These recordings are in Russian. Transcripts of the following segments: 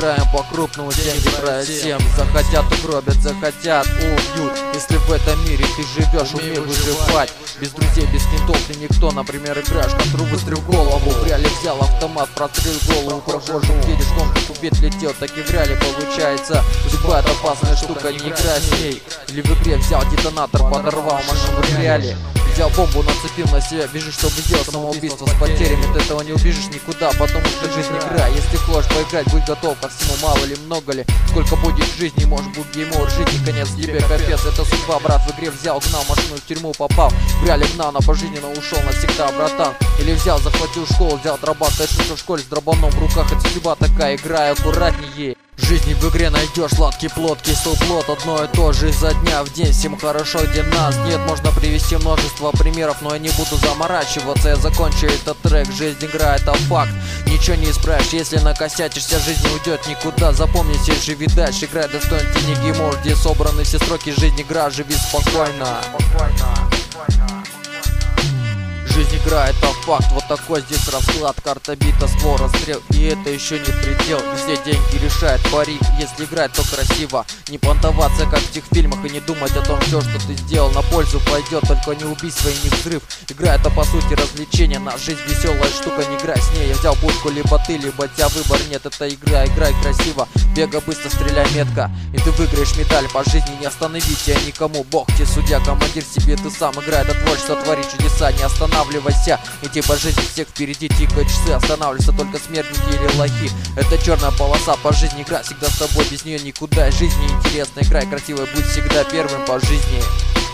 играем по-крупному, деньги правят всем. Захотят угробят, захотят убьют. Если в этом мире ты живешь, умей выживать. Без друзей, без кентов ты никто. Например, играешь контру, выстрел в голову. В реале взял автомат, прострел голову прохожим. Едешь в гонку, кубит летел, так и в реале получается. Судьба — это опасная штука, не играй с ней. Или в игре взял детонатор, подорвал машину в реале. Взял бомбу, нацепил на себя, бежишь, чтобы сделать самоубийство с потерями. От этого не убежишь никуда, потому что жизнь игра. Если хочешь поиграть, будь готов ко всему, мало ли, много ли. Сколько будет жизни, может быть геймор, жить не конец, тебе капец. Это судьба, брат, в игре взял, гнал машину, в тюрьму попал. В реале гнал, на пожизненно ушел навсегда, братан. Или взял, захватил школу, взял отрабатывать в школе с дробаном в руках. Это судьба такая, играй аккуратнее. Жизни в игре найдешь сладкий плод, кислый плод, одно и то же изо дня в день. Всем хорошо, где нас нет, можно привести множество примеров, но я не буду заморачиваться. Я закончу этот трек, жизнь игра — это факт. Ничего не исправишь, если накосячишься, жизнь не уйдет никуда. Запомни, все живи дальше, играй достоин тени геймор, где собраны все строки, жизнь игра, живи спокойно. Жизнь игра — это факт, вот такой здесь расклад. Карта бита, ствол, расстрел, и это еще не предел. Все деньги решает пари, если играть, то красиво. Не понтоваться, как в тех фильмах, и не думать о том, все, что ты сделал, на пользу пойдет. Только не убийство и не взрыв. Игра — это по сути развлечение, на жизнь веселая штука, не играй с ней. Я взял пушку, либо ты, либо тебя выбор нет. Это игра, играй красиво, бегай быстро, стреляй метко, и ты выиграешь медаль. По жизни не остановить тебя никому, Бог тебе судья, командир себе ты сам. Играй, это творчество, твори чудеса, не останавливайся. Идти по жизни, всех впереди тикают часы. Останавливаются только смертники или лохи. Это черная полоса по жизни, игра всегда с тобой, без нее никуда. Жизнь неинтересная, играй красиво, будь всегда первым по жизни.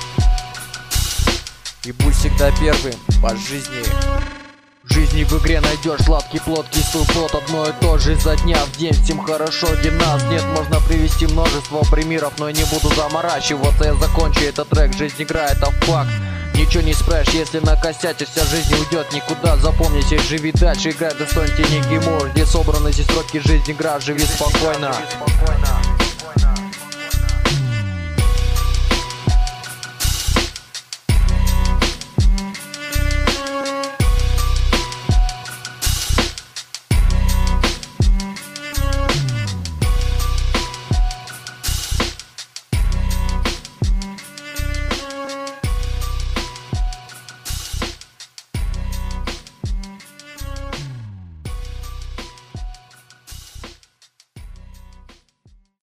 И будь всегда первым по жизни. В жизни в игре найдешь сладкий плод, кислый плод, одно и то же изо дня в день. Всем хорошо, где нас нет, можно привести множество примеров, но я не буду заморачиваться. Я закончу этот трек, жизнь игра — это факт. Ничего не исправишь, если накосячишься, жизнь не уйдет никуда. Запомните, живи дальше, играй достоин тени геймор, где собраны все строки, жизнь игра, живи спокойно.